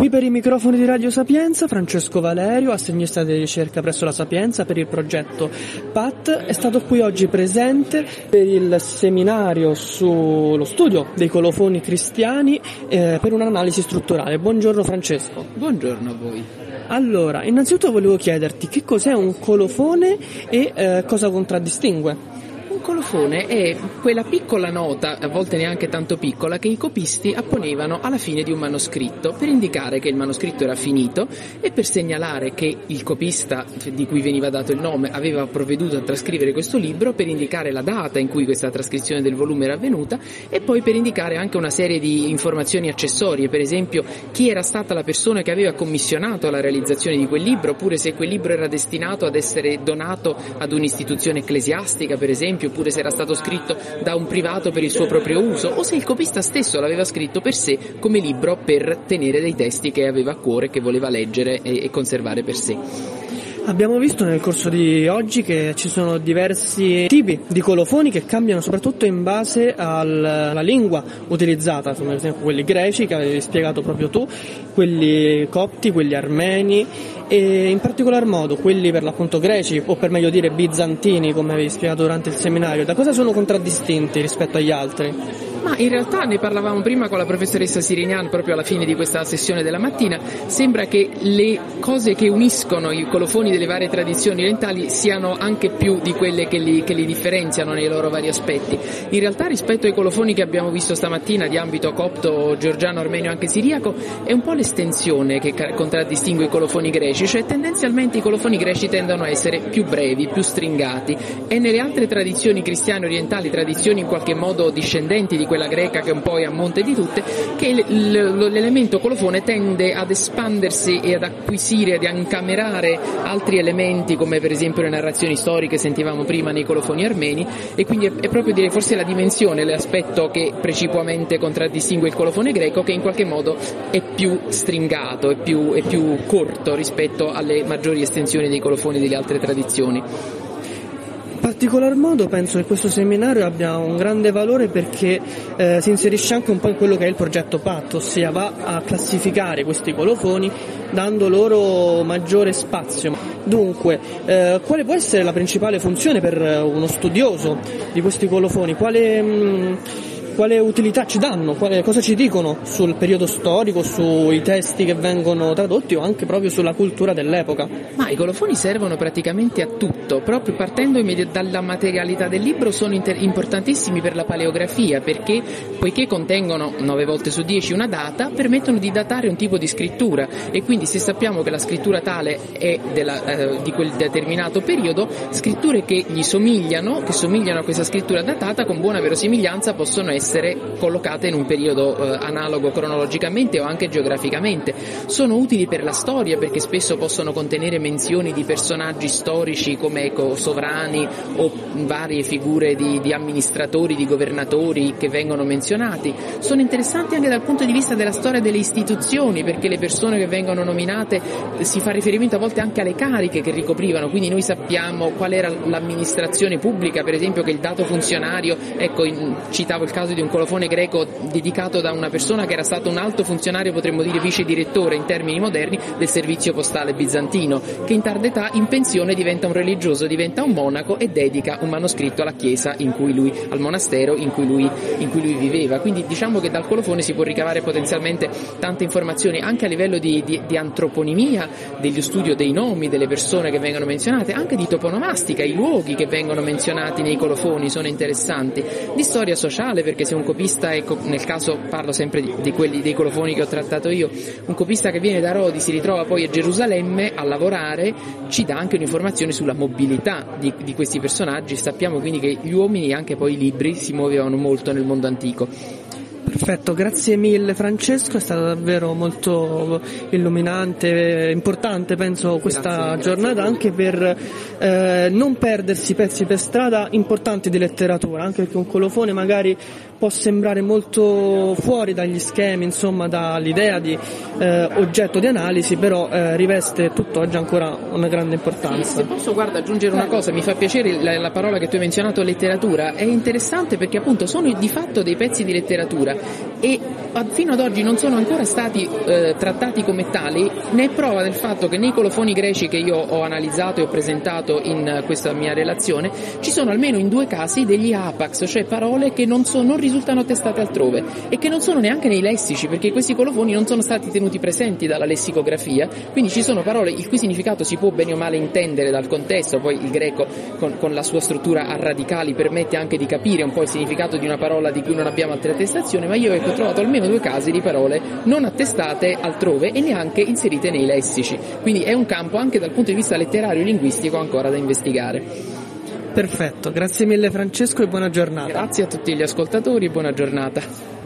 Qui per i microfoni di Radio Sapienza, Francesco Valerio, assegnista di ricerca presso la Sapienza per il progetto PAT, è stato qui oggi presente per il seminario sullo studio dei colofoni cristiani per un'analisi strutturale. Buongiorno Francesco. Buongiorno a voi. Allora, innanzitutto volevo chiederti che cos'è un colofone e cosa contraddistingue. Un colofone è quella piccola nota, a volte neanche tanto piccola, che i copisti apponevano alla fine di un manoscritto per indicare che il manoscritto era finito e per segnalare che il copista di cui veniva dato il nome aveva provveduto a trascrivere questo libro, per indicare la data in cui questa trascrizione del volume era avvenuta e poi per indicare anche una serie di informazioni accessorie, per esempio chi era stata la persona che aveva commissionato la realizzazione di quel libro, oppure se quel libro era destinato ad essere donato ad un'istituzione ecclesiastica, per esempio, oppure se era stato scritto da un privato per il suo proprio uso, o se il copista stesso l'aveva scritto per sé come libro per tenere dei testi che aveva a cuore, che voleva leggere e conservare per sé. Abbiamo visto nel corso di oggi che ci sono diversi tipi di colofoni che cambiano soprattutto in base alla lingua utilizzata, come ad esempio quelli greci che avevi spiegato proprio tu, quelli copti, quelli armeni e in particolar modo quelli per l'appunto greci, o per meglio dire bizantini, come avevi spiegato durante il seminario. Da cosa sono contraddistinti rispetto agli altri? Ma in realtà ne parlavamo prima con la professoressa Sirinian proprio alla fine di questa sessione della mattina. Sembra che le cose che uniscono i colofoni delle varie tradizioni orientali siano anche più di quelle che li differenziano nei loro vari aspetti. In realtà rispetto ai colofoni che abbiamo visto stamattina di ambito copto, georgiano, armenio e anche siriaco, è un po' l'estensione che contraddistingue i colofoni greci, cioè tendenzialmente i colofoni greci tendono a essere più brevi, più stringati, e nelle altre tradizioni cristiane orientali, tradizioni in qualche modo discendenti di quella greca che un po' è a monte di tutte, che l'elemento colofone tende ad espandersi e ad acquisire, ad incamerare altri elementi, come per esempio le narrazioni storiche sentivamo prima nei colofoni armeni, e quindi è proprio dire forse la dimensione, l'aspetto che precipuamente contraddistingue il colofone greco, che in qualche modo è più stringato, è più corto rispetto alle maggiori estensioni dei colofoni delle altre tradizioni. In particolar modo penso che questo seminario abbia un grande valore perché si inserisce anche un po' in quello che è il progetto PAT, ossia va a classificare questi colofoni dando loro maggiore spazio. Dunque, quale può essere la principale funzione per uno studioso di questi colofoni? Quale utilità ci danno? Cosa ci dicono sul periodo storico, sui testi che vengono tradotti o anche proprio sulla cultura dell'epoca? Ma i colofoni servono praticamente a tutto, proprio partendo dalla materialità del libro sono importantissimi per la paleografia, perché poiché contengono 9 volte su 10 una data, permettono di datare un tipo di scrittura, e quindi se sappiamo che la scrittura tale è di quel determinato periodo, scritture che gli somigliano a questa scrittura datata con buona verosimiglianza possono essere collocate in un periodo analogo cronologicamente o anche geograficamente. Sono utili per la storia perché spesso possono contenere menzioni di personaggi storici come sovrani o varie figure di amministratori, di governatori che vengono menzionati. Sono interessanti anche dal punto di vista della storia delle istituzioni, perché le persone che vengono nominate si fa riferimento a volte anche alle cariche che ricoprivano, quindi noi sappiamo qual era l'amministrazione pubblica, per esempio che il dato funzionario, citavo il caso di un colofone greco dedicato da una persona che era stato un alto funzionario, potremmo dire vice direttore in termini moderni, del servizio postale bizantino, che in tarda età in pensione diventa un religioso, diventa un monaco e dedica un manoscritto alla chiesa al monastero in cui lui viveva. Quindi diciamo che dal colofone si può ricavare potenzialmente tante informazioni anche a livello di antroponimia, dello studio dei nomi delle persone che vengono menzionate, anche di toponomastica, i luoghi che vengono menzionati nei colofoni sono interessanti, di storia sociale, perché se un copista, nel caso parlo sempre di quelli dei colofoni che ho trattato io, un copista che viene da Rodi si ritrova poi a Gerusalemme a lavorare, ci dà anche un'informazione sulla mobilità di questi personaggi. Sappiamo quindi che gli uomini e anche poi i libri si muovevano molto nel mondo antico. Perfetto, grazie mille Francesco, è stato davvero molto illuminante, importante penso questa giornata anche per non perdersi pezzi per strada importanti di letteratura, anche perché un colofone magari può sembrare molto fuori dagli schemi, insomma dall'idea di oggetto di analisi, però riveste tutt'oggi ancora una grande importanza. Se posso aggiungere una cosa, mi fa piacere la parola che tu hai menzionato, letteratura, è interessante perché appunto sono di fatto dei pezzi di letteratura e fino ad oggi non sono ancora stati trattati come tali. Ne è prova del fatto che nei colofoni greci che io ho analizzato e ho presentato in questa mia relazione ci sono almeno in 2 casi degli apax, cioè parole che non risultano attestate altrove e che non sono neanche nei lessici, perché questi colofoni non sono stati tenuti presenti dalla lessicografia, quindi ci sono parole il cui significato si può bene o male intendere dal contesto. Poi il greco con la sua struttura a radicali permette anche di capire un po' il significato di una parola di cui non abbiamo altre attestazioni, ma io ho trovato almeno 2 casi di parole non attestate altrove e neanche inserite nei lessici, quindi è un campo anche dal punto di vista letterario e linguistico ancora da investigare. Perfetto, grazie mille Francesco e buona giornata. Grazie a tutti gli ascoltatori e buona giornata.